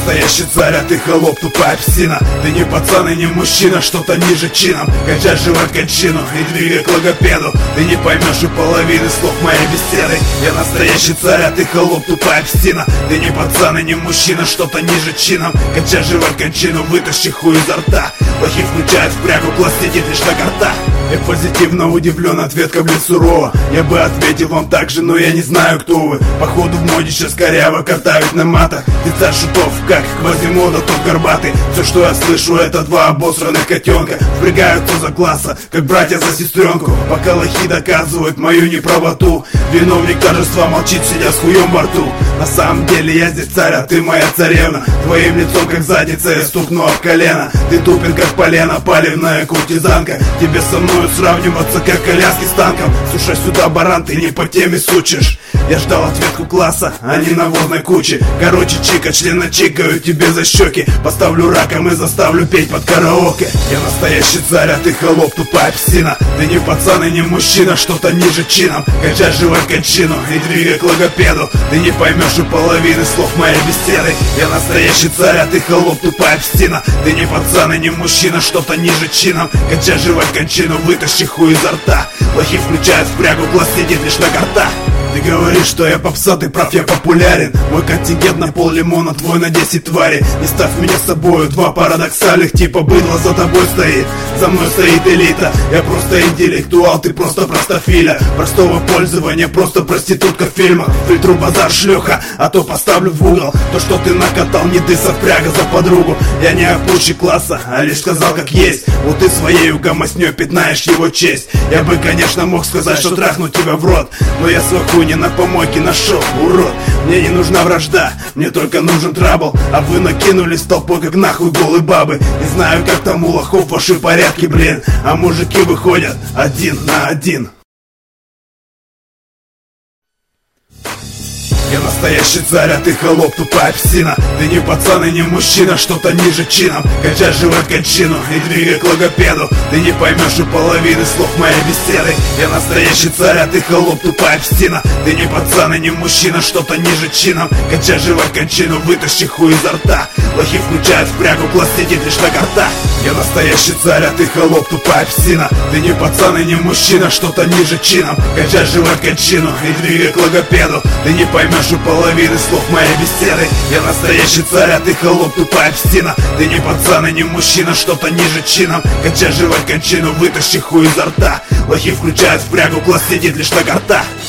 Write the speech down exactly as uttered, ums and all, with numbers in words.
настоящий царь, а ты холоп, тупая псина. Ты не пацан и не мужчина, что-то ниже чином. Качай живот кончину и двигай к логопеду. Ты не поймешь и половины слов моей беседы. Я настоящий царь, а ты холоп, тупая псина. Ты не пацан и не мужчина, что-то ниже чином. Качай живот кончину, вытащи хуй изо рта. Плохих включают в прягу, класс сидит лишь на картах. Я позитивно удивлен, ответка, блин, сурова. Я бы ответил вам так же, но я не знаю, кто вы. Походу в моде сейчас коряво картавить на матах. Ты царь шутов, как Квазимода, тот горбатый. Все, что я слышу, это два обосранных котенка. Впрягаются за класса, как братья за сестренку. Пока лохи доказывают мою неправоту. Виновник торжества молчит, сидя с хуем во рту. На самом деле я здесь царь, а ты моя царевна. Твоим лицом, как задница, я стукну об колено. Ты тупен, как полено, палевная куртизанка. Тебе со мной сравниваться, как коляски с танком. Слушай сюда, баран, ты не по теме сучишь. Я ждал ответку класса, а не навозной кучи. Короче, чика, члена чикаю тебе за щеки. Поставлю раком и заставлю петь под караоке. Я настоящий царь, а ты холоп, тупая псина. Ты не пацан и не мужчина, что-то ниже чином. Качай живот кончину и двигай к логопеду. Ты не поймешь и половины слов моей беседы. Я настоящий царь, а ты холоп, тупая псина. Ты не пацан и не мужчина, что-то ниже чином. Качай живот кончину, вытащи хуй изо рта. Лохи включают в прягу, глаз сидит лишь на картах. Ты говоришь, что я попса, ты прав, я популярен. Мой контингент на пол лимона, твой на десять твари. Не ставь меня с собою, два парадоксальных типа быдло за тобой стоит. За мной стоит элита, я просто интеллектуал, ты просто простофиля. Простого пользования, просто проститутка в фильмах. Фильтру базар шлюха, а то поставлю в угол. То, что ты накатал, не ты совпряга за подругу. Я не опущик класса, а лишь сказал как есть. Вот ты своей гомоснёй пятнаешь его честь. Я бы, конечно, мог сказать, что трахну тебя в рот, но я свой хуй не на помойке нашел, урод. Мне не нужна вражда, мне только нужен трабл. А вы накинулись толпой, как нахуй голые бабы. Не знаю, как там у лохов ваши порядки, блин. А мужики выходят один на один. Я настоящий царь, а ты холоп, тупая псина. Ты не пацан и не мужчина, что-то ниже чином. Качай живот кончину и двигай к логопеду. Ты не поймешь и половины слов моей беседы. Я настоящий царь, а ты холоп, тупая псина. Ты не пацан и не мужчина, что-то ниже чином. Качай живот кончину, вытащи хуй изо рта. Лохи включают в прягу, класс сидит лишь на картах. Я настоящий царь, а ты холоп, тупая псина. Ты не пацан и не мужчина, что-то ниже чином. Качай живот кончину и двигай к логопеду. Ты не поймешь и половины слов моей беседы. Я настоящий царь, а ты холоп, тупая псина. Ты не пацан и не мужчина, что-то ниже чином. Качай живот кончину, вытащи хуй изо рта. Лохи включают в прягу, класс сидит лишь на картах.